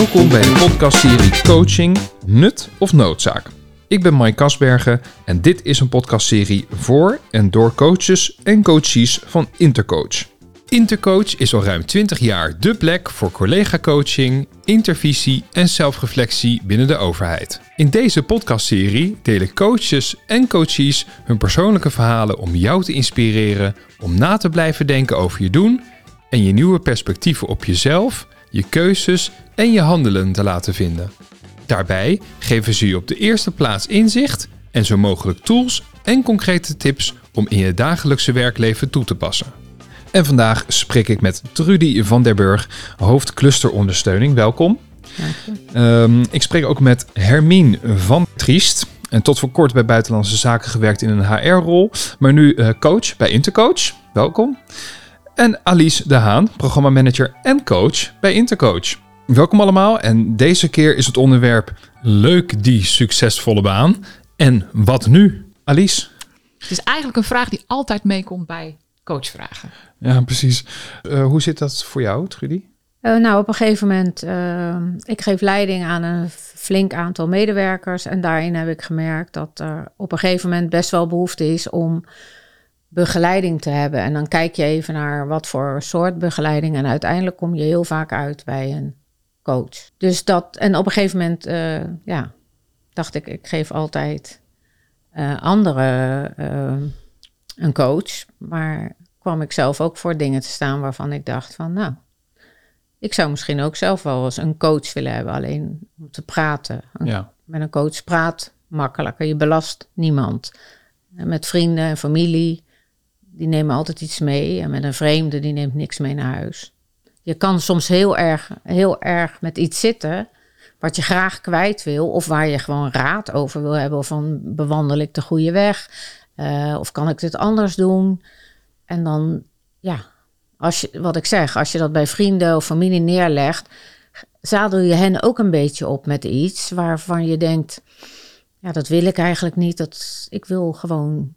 Welkom bij de podcastserie Coaching, Nut of Noodzaak. Ik ben Mike Kasbergen en dit is een podcastserie voor en door coaches en coaches van Intercoach. Intercoach is al ruim 20 jaar dé plek voor collega-coaching, intervisie en zelfreflectie binnen de overheid. In deze podcastserie delen coaches en coaches hun persoonlijke verhalen om jou te inspireren om na te blijven denken over je doen en je nieuwe perspectieven op jezelf, je keuzes en je handelen te laten vinden. Daarbij geven ze je op de eerste plaats inzicht en zo mogelijk tools en concrete tips om in je dagelijkse werkleven toe te passen. En vandaag spreek ik met Trudy van der Burg, hoofd clusterondersteuning. Welkom. Ik spreek ook met Hermine van Triest. En tot voor kort bij Buitenlandse Zaken gewerkt in een HR-rol, maar nu coach bij Intercoach. Welkom. En Alice de Haan, programmamanager en coach bij Intercoach. Welkom allemaal en deze keer is het onderwerp leuk die succesvolle baan. En wat nu? Alice? Het is eigenlijk een vraag die altijd meekomt bij coachvragen. Ja, precies. Hoe zit dat voor jou, Trudy? Op een gegeven moment, ik geef leiding aan een flink aantal medewerkers. En daarin heb ik gemerkt dat er op een gegeven moment best wel behoefte is om begeleiding te hebben. En dan kijk je even naar wat voor soort begeleiding. En uiteindelijk kom je heel vaak uit bij een coach. Dus dat, en op een gegeven moment, dacht ik geef altijd anderen een coach. Maar kwam ik zelf ook voor dingen te staan waarvan ik dacht van, ik zou misschien ook zelf wel eens een coach willen hebben, alleen om te praten. Met een coach praat makkelijker, je belast niemand. En met vrienden en familie, die nemen altijd iets mee. En met een vreemde, die neemt niks mee naar huis. Je kan soms heel erg met iets zitten wat je graag kwijt wil, of waar je gewoon raad over wil hebben, of van bewandel ik de goede weg, of kan ik dit anders doen? En dan, als je dat bij vrienden of familie neerlegt, zadel je hen ook een beetje op met iets waarvan je denkt, dat wil ik eigenlijk niet. Ik wil gewoon,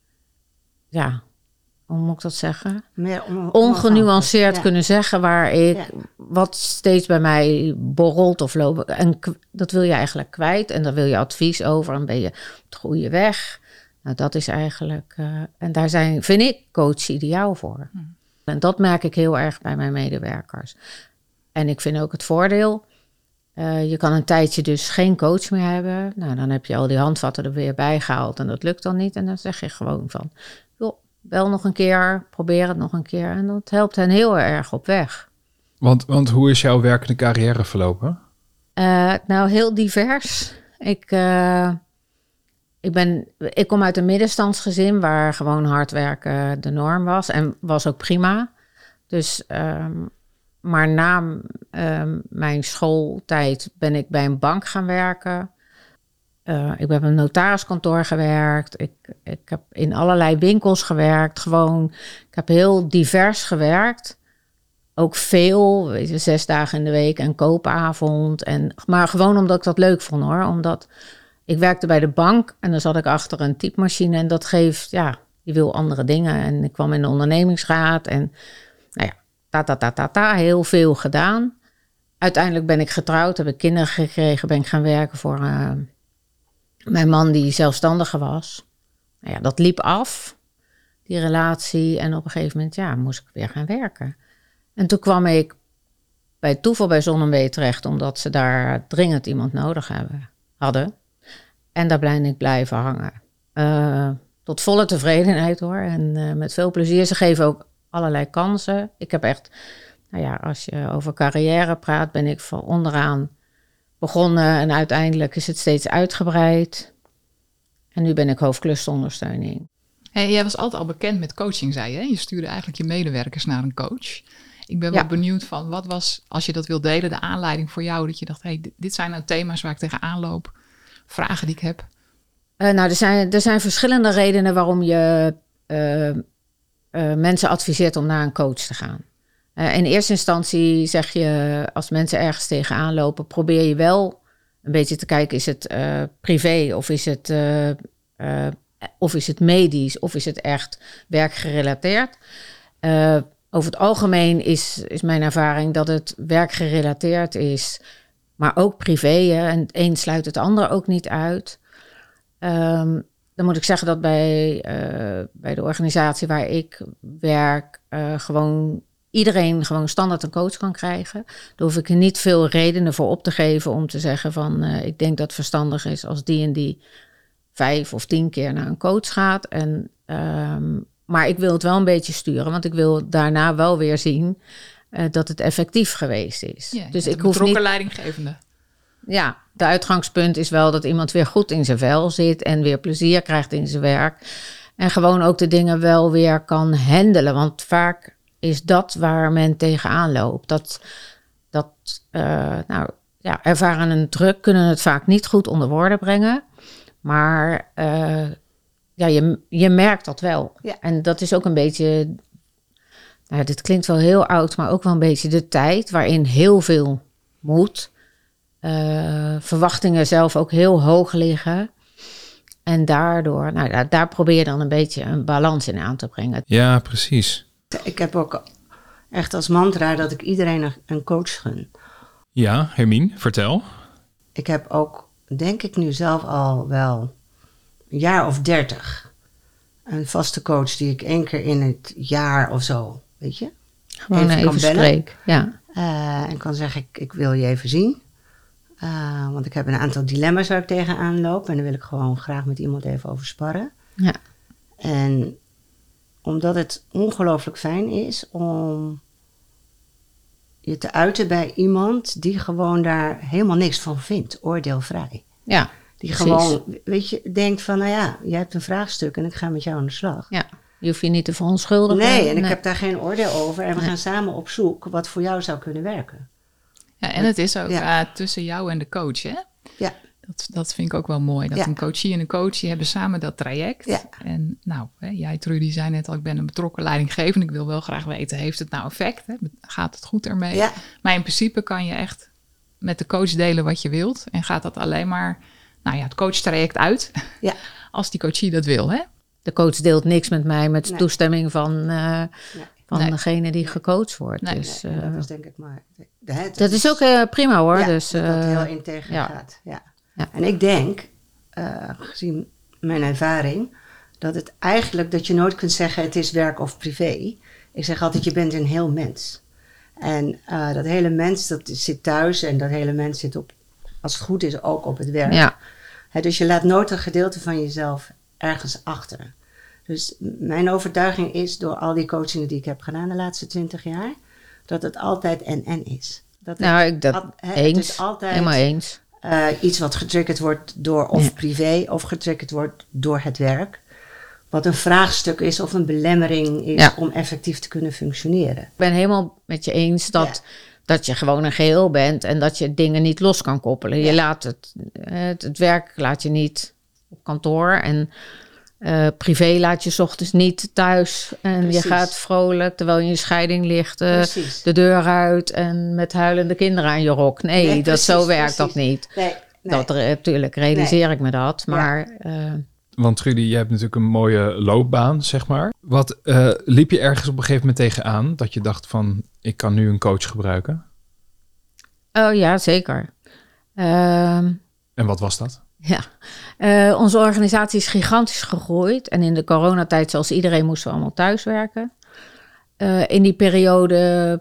hoe moet ik dat zeggen? Meer ongenuanceerd kunnen zeggen wat steeds bij mij borrelt of loopt. En dat wil je eigenlijk kwijt en daar wil je advies over en ben je op de goede weg. Nou, dat is eigenlijk, en daar vind ik coach ideaal voor. En dat merk ik heel erg bij mijn medewerkers. En ik vind ook het voordeel, je kan een tijdje dus geen coach meer hebben. Nou, dan heb je al die handvatten er weer bij gehaald en dat lukt dan niet. En dan zeg je gewoon van, bel nog een keer, probeer het nog een keer. En dat helpt hen heel erg op weg. Want hoe is jouw werkende carrière verlopen? Heel divers. Ik kom uit een middenstandsgezin waar gewoon hard werken de norm was. En was ook prima. Dus, maar na mijn schooltijd ben ik bij een bank gaan werken. Ik heb op een notariskantoor gewerkt. Ik heb in allerlei winkels gewerkt. Ik heb heel divers gewerkt. Ook veel, 6 dagen in de week en koopavond. Maar gewoon omdat ik dat leuk vond hoor. Omdat ik werkte bij de bank en dan zat ik achter een typemachine. En dat geeft, je wil andere dingen. En ik kwam in de ondernemingsraad en heel veel gedaan. Uiteindelijk ben ik getrouwd, heb ik kinderen gekregen. Ben ik gaan werken voor mijn man die zelfstandige was. Dat liep af, die relatie. En op een gegeven moment, moest ik weer gaan werken. En toen kwam ik bij toeval bij Zon&Wee terecht, omdat ze daar dringend iemand nodig hadden. En daar ben ik blijven hangen. Tot volle tevredenheid hoor. En met veel plezier. Ze geven ook allerlei kansen. Ik heb echt, als je over carrière praat, ben ik van onderaan begonnen. En uiteindelijk is het steeds uitgebreid. En nu ben ik hoofdclusterondersteuning. Hey, jij was altijd al bekend met coaching, zei je. Je stuurde eigenlijk je medewerkers naar een coach. Ik ben wel benieuwd van, wat was, als je dat wil delen, de aanleiding voor jou? Dat je dacht, dit zijn nou thema's waar ik tegenaan loop. Vragen die ik heb. Er zijn verschillende redenen waarom je mensen adviseert om naar een coach te gaan. In eerste instantie zeg je, als mensen ergens tegenaan lopen, probeer je wel een beetje te kijken, is het privé of is het medisch of is het echt werkgerelateerd? Over het algemeen is mijn ervaring dat het werkgerelateerd is, Maar ook privé, hè, en het een sluit het ander ook niet uit. Dan moet ik zeggen dat bij de organisatie waar ik werk... gewoon iedereen gewoon standaard een coach kan krijgen. Daar hoef ik er niet veel redenen voor op te geven om te zeggen van... ik denk dat het verstandig is als die en die 5 of 10 keer naar een coach gaat. Maar ik wil het wel een beetje sturen, want ik wil daarna wel weer zien dat het effectief geweest is. Ja, dus ik hoef niet leidinggevende. Ja, de uitgangspunt is wel dat iemand weer goed in zijn vel zit en weer plezier krijgt in zijn werk. En gewoon ook de dingen wel weer kan handelen. Want vaak is dat waar men tegenaan loopt. Ervaren en druk kunnen het vaak niet goed onder woorden brengen. Maar je merkt dat wel. Ja. En dat is ook een beetje... Nou, dit klinkt wel heel oud, maar ook wel een beetje de tijd waarin heel veel moet. Verwachtingen zelf ook heel hoog liggen. En daardoor, daar probeer je dan een beetje een balans in aan te brengen. Ja, precies. Ik heb ook echt als mantra dat ik iedereen een coach gun. Ja, Hermine, vertel. Ik heb ook, denk ik nu zelf al wel een jaar of 30... een vaste coach die ik 1 keer in het jaar of zo, weet je... Gewoon even spreek, ja. En kan zeggen, ik wil je even zien. Want ik heb een aantal dilemma's waar ik tegenaan loop. En daar wil ik gewoon graag met iemand even over sparren. Ja. En omdat het ongelooflijk fijn is om je te uiten bij iemand die gewoon daar helemaal niks van vindt. Oordeelvrij. Ja, die gewoon, weet je, denkt van, nou ja, jij hebt een vraagstuk en ik ga met jou aan de slag. Ja, je hoeft je niet te verontschuldigen. Nee, en ik heb daar geen oordeel over. En we gaan samen op zoek wat voor jou zou kunnen werken. Ja, en het is ook tussen jou en de coach, hè? Ja. Dat vind ik ook wel mooi. Dat een coachie en een coach, die hebben samen dat traject. Ja. En nou, jij Trudy zei net al, ik ben een betrokken leidinggevende. Ik wil wel graag weten, heeft het nou effect? Hè? Gaat het goed ermee? Ja. Maar in principe kan je echt met de coach delen wat je wilt. En gaat dat alleen maar, het coachtraject uit. Ja. Als die coachie dat wil, hè? De coach deelt niks met mij met toestemming van degene die gecoacht wordt. Nee, dus, dat is denk ik maar... Dat is ook prima hoor. Ja, dus, dat heel integer gaat. Ja. Ja. En ik denk, gezien mijn ervaring, dat het eigenlijk dat je nooit kunt zeggen het is werk of privé. Ik zeg altijd, je bent een heel mens. En dat hele mens, dat zit thuis en dat hele mens zit als het goed is, ook op het werk. Ja. Dus je laat nooit een gedeelte van jezelf ergens achter. Dus mijn overtuiging is, door al die coachingen die ik heb gedaan de laatste 20 jaar, dat het altijd en is. Het is altijd helemaal eens. Iets wat getriggerd wordt door of privé of getriggerd wordt door het werk. Wat een vraagstuk is of een belemmering is om effectief te kunnen functioneren. Ik ben helemaal met je eens dat je gewoon een geheel bent en dat je dingen niet los kan koppelen. Je laat het werk laat je niet op kantoor en privé laat je 's ochtends niet thuis en je gaat vrolijk terwijl je in je scheiding ligt de deur uit en met huilende kinderen aan je rok. Nee, zo werkt dat niet. Nee. Natuurlijk realiseer ik me dat, maar... Want Trudy, je hebt natuurlijk een mooie loopbaan, zeg maar. Wat liep je ergens op een gegeven moment tegenaan dat je dacht van, ik kan nu een coach gebruiken? Oh ja, zeker. En wat was dat? Ja, onze organisatie is gigantisch gegroeid. En in de coronatijd, zoals iedereen, moesten we allemaal thuiswerken. In die periode,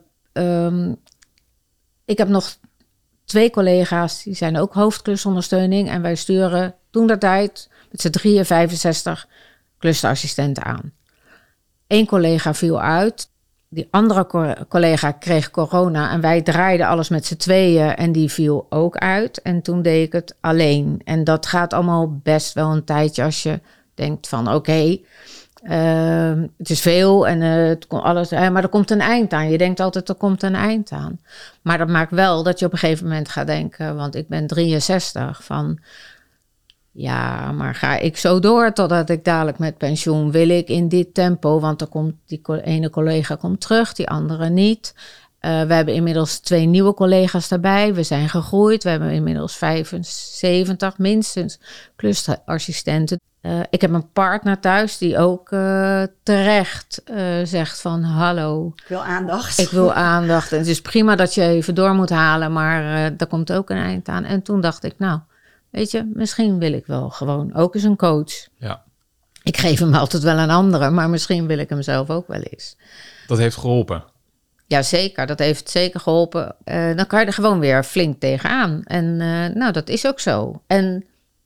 ik heb nog 2 collega's, die zijn ook hoofdklusondersteuning. En wij sturen toen de tijd met z'n 65 clusterassistenten aan. 1 collega viel uit. Die andere collega kreeg corona en wij draaiden alles met z'n 2 en die viel ook uit. En toen deed ik het alleen. En dat gaat allemaal best wel een tijdje als je denkt van oké, het is veel en het kon alles, maar er komt een eind aan. Je denkt altijd er komt een eind aan. Maar dat maakt wel dat je op een gegeven moment gaat denken, want ik ben 63, van ja, maar ga ik zo door totdat ik dadelijk met pensioen? Wil ik in dit tempo? Want er komt die ene collega komt terug, die andere niet. We hebben inmiddels 2 nieuwe collega's daarbij. We zijn gegroeid. We hebben inmiddels 75 minstens clusterassistenten. ik heb een partner thuis die ook terecht zegt van hallo. Ik wil aandacht. Ik wil aandacht. En het is prima dat je even door moet halen, maar daar komt ook een eind aan. En toen dacht ik, nou, weet je, misschien wil ik wel gewoon ook eens een coach. Ja. Ik geef hem altijd wel aan anderen, maar misschien wil ik hem zelf ook wel eens. Dat heeft geholpen. Ja, zeker. Dat heeft zeker geholpen. Dan kan je er gewoon weer flink tegenaan. En nou, dat is ook zo. En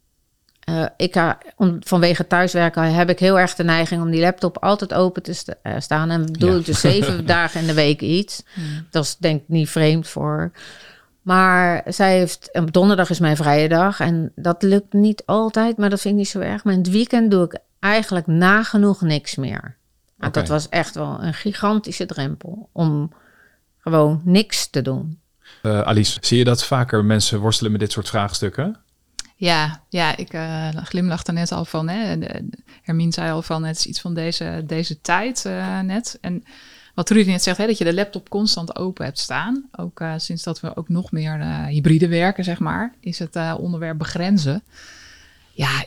vanwege thuiswerken heb ik heel erg de neiging om die laptop altijd open te staan. En doe ik dus 7 dagen in de week iets. Dat is denk ik niet vreemd voor. Maar zij heeft, op donderdag is mijn vrije dag. En dat lukt niet altijd, maar dat vind ik niet zo erg. Maar in het weekend doe ik eigenlijk nagenoeg niks meer. Nou, dat was echt wel een gigantische drempel om gewoon niks te doen. Alice, zie je dat vaker mensen worstelen met dit soort vraagstukken? Ja, ik glimlachte net al van. Hermine zei al van, het is iets van deze tijd net. En wat Trudy net zegt, dat je de laptop constant open hebt staan. Ook sinds dat we ook nog meer hybride werken, zeg maar, is het onderwerp begrenzen. Ja,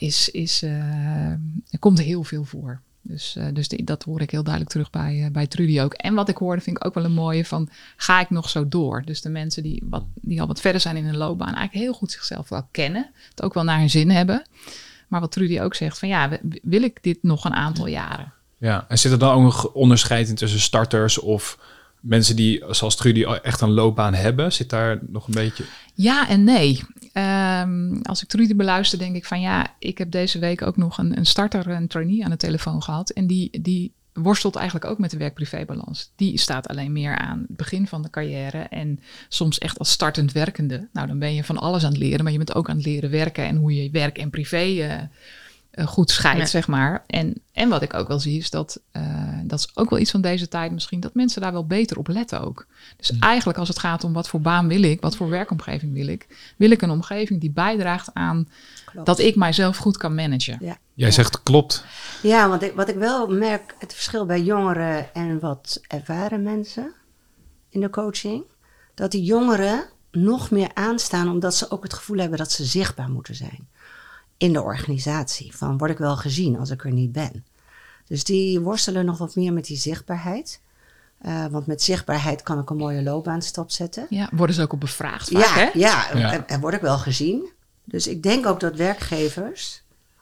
er komt heel veel voor. Dus dat hoor ik heel duidelijk terug bij Trudy ook. En wat ik hoorde vind ik ook wel een mooie van, ga ik nog zo door? Dus de mensen die al wat verder zijn in hun loopbaan, eigenlijk heel goed zichzelf wel kennen. Het ook wel naar hun zin hebben. Maar wat Trudy ook zegt van, ja, wil ik dit nog een aantal jaren? Ja, en zit er dan ook nog onderscheid in tussen starters of mensen die, zoals Trudy, echt een loopbaan hebben? Zit daar nog een beetje... Ja en nee. Als ik Trudy beluister, denk ik van ja, ik heb deze week ook nog een starter, een trainee aan de telefoon gehad. En die worstelt eigenlijk ook met de werk-privé-balans. Die staat alleen meer aan het begin van de carrière en soms echt als startend werkende. Nou, dan ben je van alles aan het leren, maar je bent ook aan het leren werken en hoe je werk en privé goed scheidt, zeg maar. En wat ik ook wel zie is dat is ook wel iets van deze tijd misschien, dat mensen daar wel beter op letten ook. Dus eigenlijk als het gaat om wat voor baan wil ik, wat voor werkomgeving wil ik een omgeving die bijdraagt aan dat ik mijzelf goed kan managen. Ja. Jij zegt klopt. Ja, want wat ik wel merk, het verschil bij jongeren en wat ervaren mensen in de coaching, dat die jongeren nog meer aanstaan omdat ze ook het gevoel hebben dat ze zichtbaar moeten zijn in de organisatie. Van, word ik wel gezien als ik er niet ben? Dus die worstelen nog wat meer met die zichtbaarheid. Want met zichtbaarheid kan ik een mooie loopbaanstap zetten. Ja, worden ze ook op bevraagd vaak, hè? Ja. En word ik wel gezien. Dus ik denk ook dat werkgevers,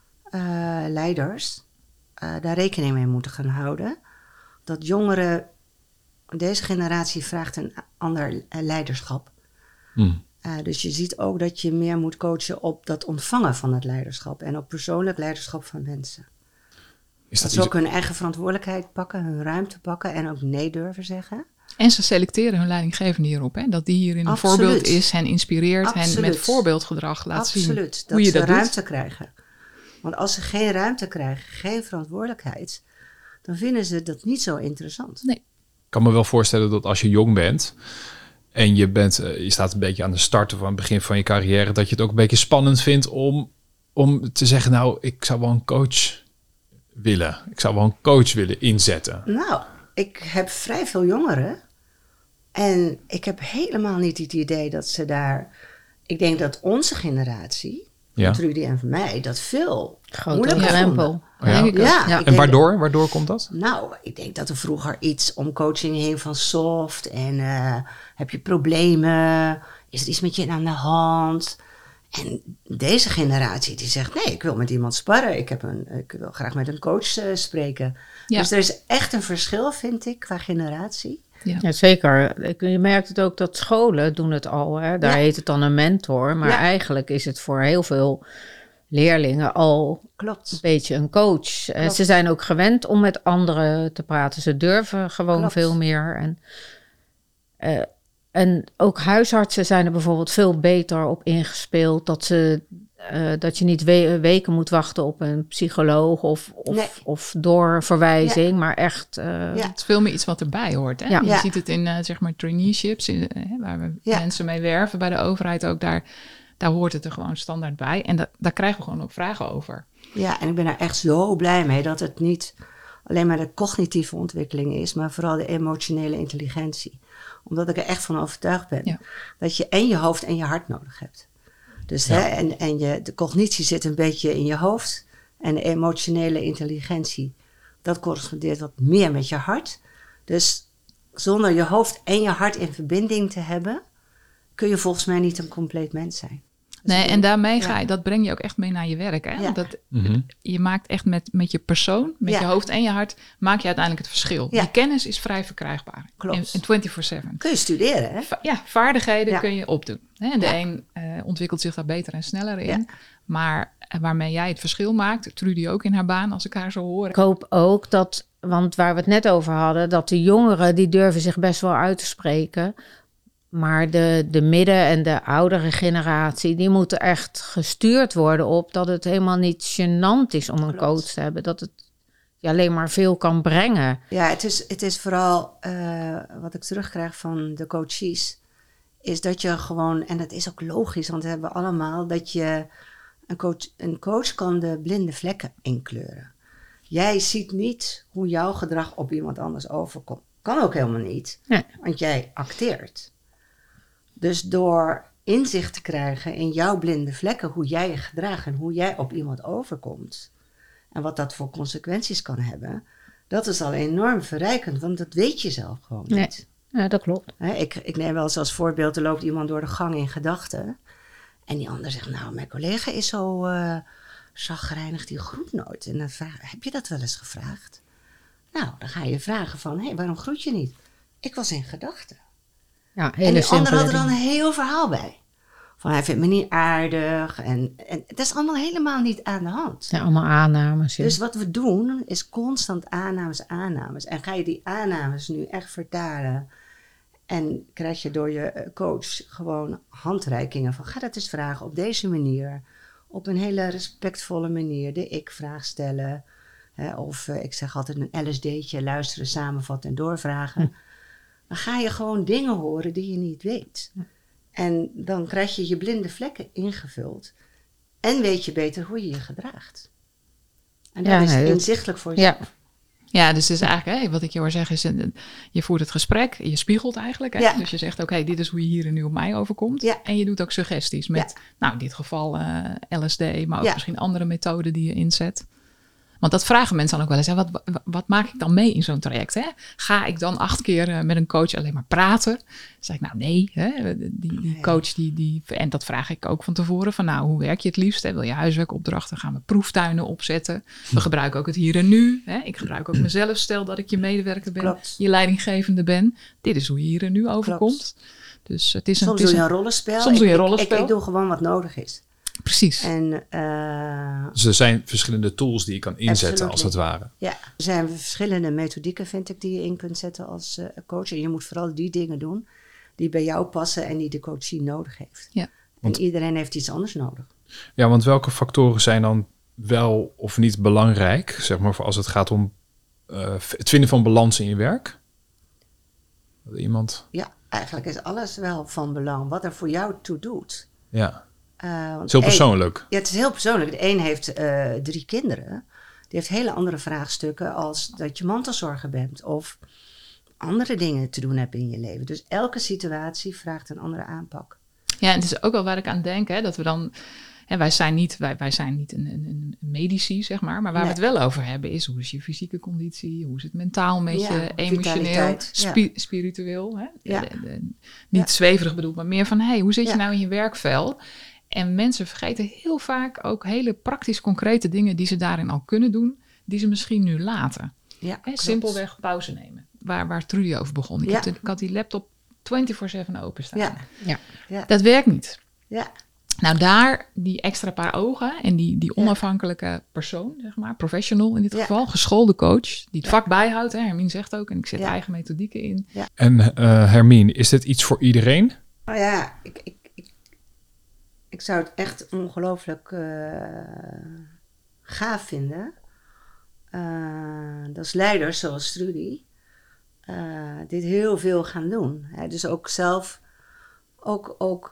leiders, daar rekening mee moeten gaan houden. Dat jongeren, deze generatie vraagt een ander leiderschap. Dus je ziet ook dat je meer moet coachen op dat ontvangen van het leiderschap. En op persoonlijk leiderschap van mensen. Dat ze ook hun eigen verantwoordelijkheid pakken, hun ruimte pakken en ook nee durven zeggen. En ze selecteren hun leidinggevende hierop. Hè? Dat die hierin een voorbeeld is, hen inspireert, hen met voorbeeldgedrag laat zien hoe je dat doet. Dat ze ruimte krijgen. Want als ze geen ruimte krijgen, geen verantwoordelijkheid, dan vinden ze dat niet zo interessant. Nee. Ik kan me wel voorstellen dat als je jong bent en je staat een beetje aan de start of aan het begin van je carrière, dat je het ook een beetje spannend vindt om te zeggen, nou, ik zou wel een coach willen. Ik zou wel een coach willen inzetten. Nou, ik heb vrij veel jongeren. En ik heb helemaal niet het idee dat ze daar... Ik denk dat onze generatie, van Trudy en van mij, dat veel moeilijker vonden. En waardoor komt dat? Nou, ik denk dat er vroeger iets om coaching heen van soft. En heb je problemen? Is er iets met je aan de hand? En deze generatie die zegt, nee, ik wil met iemand sparren. Ik wil graag met een coach spreken. Ja. Dus er is echt een verschil, vind ik, qua generatie. Ja, zeker. Je merkt het ook dat scholen doen het al. Hè? Daar heet het dan een mentor. Maar eigenlijk is het voor heel veel leerlingen al een beetje een coach. Ze zijn ook gewend om met anderen te praten. Ze durven gewoon veel meer. En ook huisartsen zijn er bijvoorbeeld veel beter op ingespeeld. Dat je niet weken moet wachten op een psycholoog of doorverwijzing, maar echt... Het is veel meer iets wat erbij hoort. Hè? Je ziet het in zeg maar traineeships, waar we mensen mee werven bij de overheid ook. Daar hoort het er gewoon standaard bij. En daar krijgen we gewoon ook vragen over. Ja, en ik ben daar echt zo blij mee dat het niet alleen maar de cognitieve ontwikkeling is, maar vooral de emotionele intelligentie. Omdat ik er echt van overtuigd ben dat je en je hoofd en je hart nodig hebt. Dus de cognitie zit een beetje in je hoofd En de emotionele intelligentie, dat correspondeert wat meer met je hart. Dus zonder je hoofd en je hart in verbinding te hebben, kun je volgens mij niet een compleet mens zijn. Dus nee, en daarmee dat breng je ook echt mee naar je werk. Hè? Ja. Je maakt echt met je persoon, met je hoofd en je hart, maak je uiteindelijk het verschil. Ja. Die kennis is vrij verkrijgbaar. Klopt. En 24/7. Kun je studeren, hè? Vaardigheden kun je opdoen. Hè? En de een ontwikkelt zich daar beter en sneller in. Ja. Maar waarmee jij het verschil maakt, Trudy ook in haar baan, als ik haar zo hoor. Ik hoop ook dat, want waar we het net over hadden, dat de jongeren, die durven zich best wel uit te spreken. Maar de midden- en de oudere generatie, die moeten echt gestuurd worden op dat het helemaal niet gênant is om een coach te hebben. Dat het je alleen maar veel kan brengen. Ja, het is vooral wat ik terugkrijg van de coaches, is dat je gewoon, en dat is ook logisch, want we hebben allemaal, dat je een coach kan de blinde vlekken inkleuren. Jij ziet niet hoe jouw gedrag op iemand anders overkomt. Kan ook helemaal niet, want jij acteert. Dus door inzicht te krijgen in jouw blinde vlekken, hoe jij je gedraagt en hoe jij op iemand overkomt, en wat dat voor consequenties kan hebben, dat is al enorm verrijkend, want dat weet je zelf gewoon niet. Ja, dat klopt. Ik neem wel eens als voorbeeld, er loopt iemand door de gang in gedachten. En die ander zegt, nou, mijn collega is zo chagrijnig, die groet nooit. En dan heb je dat wel eens gevraagd? Nou, dan ga je vragen van, waarom groet je niet? Ik was in gedachten. Ja, En die ander had er dan een heel verhaal bij. Van, hij vindt me niet aardig. En dat is allemaal helemaal niet aan de hand. Ja, allemaal aannames. Ja. Dus wat we doen, is constant aannames. En ga je die aannames nu echt vertalen, en krijg je door je coach gewoon handreikingen van, ga dat eens vragen op deze manier. Op een hele respectvolle manier, de ik-vraag stellen. Of ik zeg altijd een LSD'tje, luisteren, samenvatten en doorvragen. Dan ga je gewoon dingen horen die je niet weet. En dan krijg je je blinde vlekken ingevuld. En weet je beter hoe je je gedraagt. En dat is inzichtelijk voor jezelf. Ja, dus het is eigenlijk, wat ik je hoor zeggen, is je voert het gesprek, je spiegelt eigenlijk. Hè? Ja. Dus je zegt, oké, dit is hoe je hier en nu op mij overkomt. Ja. En je doet ook suggesties met, nou in dit geval LSD, maar ook misschien andere methoden die je inzet. Want dat vragen mensen dan ook wel eens. Hè? Wat maak ik dan mee in zo'n traject? Hè? Ga ik dan 8 keer met een coach alleen maar praten? Dan zeg ik, nou nee. Hè? Die coach, en dat vraag ik ook van tevoren. Van nou, hoe werk je het liefst? Hè? Wil je huiswerkopdrachten? Gaan we proeftuinen opzetten? We gebruiken ook het hier en nu. Hè? Ik gebruik ook mezelf. Stel dat ik je medewerker ben. Klopt. Je leidinggevende ben. Dit is hoe je hier en nu overkomt. Dus het is soms doe je een rollenspel. Soms doe je een rollenspel. Ik doe gewoon wat nodig is. Precies. En, dus er zijn verschillende tools die je kan inzetten als het ware. Ja, er zijn verschillende methodieken, vind ik, die je in kunt zetten als coach. En je moet vooral die dingen doen die bij jou passen en die de coachie nodig heeft. Ja. Want iedereen heeft iets anders nodig. Ja, want welke factoren zijn dan wel of niet belangrijk, zeg maar, voor als het gaat om het vinden van balans in je werk? Iemand? Ja, eigenlijk is alles wel van belang. Wat er voor jou toe doet. Ja. Het is heel persoonlijk. Ja, het is heel persoonlijk. De een heeft 3 kinderen. Die heeft hele andere vraagstukken als dat je mantelzorger bent. Of andere dingen te doen hebt in je leven. Dus elke situatie vraagt een andere aanpak. Ja, en het is ook wel waar ik aan denk. Hè, dat we dan... En wij zijn niet een medici, zeg maar. Maar waar we het wel over hebben is, hoe is je fysieke conditie? Hoe is het mentaal met je? Emotioneel, spiritueel. Hè? Ja. Niet zweverig bedoeld, maar meer van, hoe zit je nou in je werkvel? En mensen vergeten heel vaak ook hele praktisch concrete dingen die ze daarin al kunnen doen, die ze misschien nu laten. Ja, simpelweg pauze nemen. Waar Trudy over begon. Ik had die laptop 24/7 openstaan. Ja. Dat werkt niet. Ja. Nou, daar die extra paar ogen en die onafhankelijke persoon, zeg maar, professional in dit geval, geschoolde coach, die het vak bijhoudt. Hè, Hermine zegt ook, en ik zet eigen methodieken in. Ja. En Hermine, is dit iets voor iedereen? Nou ja, ik zou het echt ongelooflijk gaaf vinden. Dat leiders zoals Trudy dit heel veel gaan doen. Hè? Dus ook zelf, ook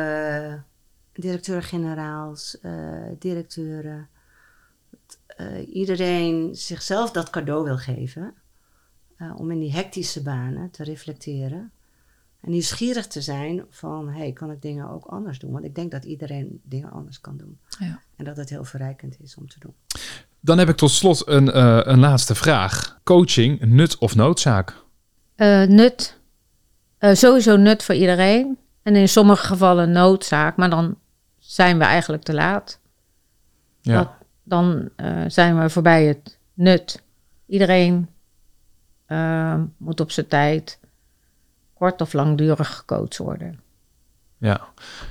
directeur-generaals, directeuren. Iedereen zichzelf dat cadeau wil geven. Om in die hectische banen te reflecteren. En nieuwsgierig te zijn van, kan ik dingen ook anders doen? Want ik denk dat iedereen dingen anders kan doen. Ja. En dat het heel verrijkend is om te doen. Dan heb ik tot slot een laatste vraag. Coaching, nut of noodzaak? Nut. Sowieso nut voor iedereen. En in sommige gevallen noodzaak. Maar dan zijn we eigenlijk te laat. Ja. Dan zijn we voorbij het nut. Iedereen moet op zijn tijd kort of langdurig gecoacht worden. Ja.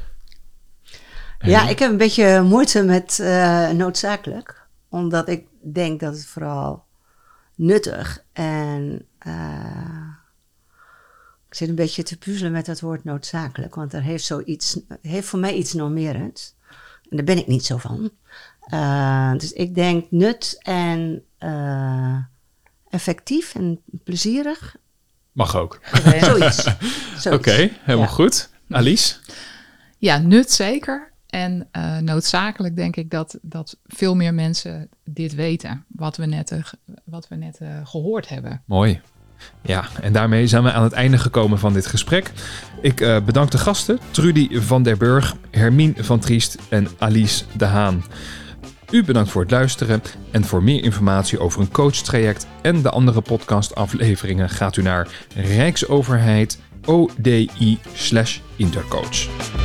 Ja, ik heb een beetje moeite met noodzakelijk. Omdat ik denk dat het vooral nuttig en... ik zit een beetje te puzzelen met dat woord noodzakelijk. Want er heeft voor mij iets normerends. En daar ben ik niet zo van. Dus ik denk nut en effectief en plezierig. Mag ook. Zoiets. Oké, helemaal goed. Alice? Ja, nut zeker. En noodzakelijk denk ik dat veel meer mensen dit weten. Wat we net gehoord hebben. Mooi. Ja, en daarmee zijn we aan het einde gekomen van dit gesprek. Ik bedank de gasten Trudy van der Burg, Hermien van Triest en Alice de Haan. U bedankt voor het luisteren en voor meer informatie over een coachtraject en de andere podcastafleveringen gaat u naar Rijksoverheid ODI/Intercoach.